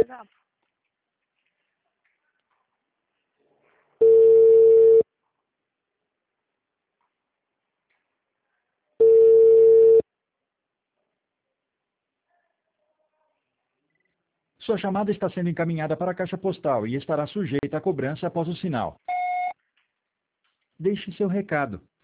up. Sua chamada está sendo encaminhada para a caixa postal e estará sujeita à cobrança após o sinal. Deixe seu recado.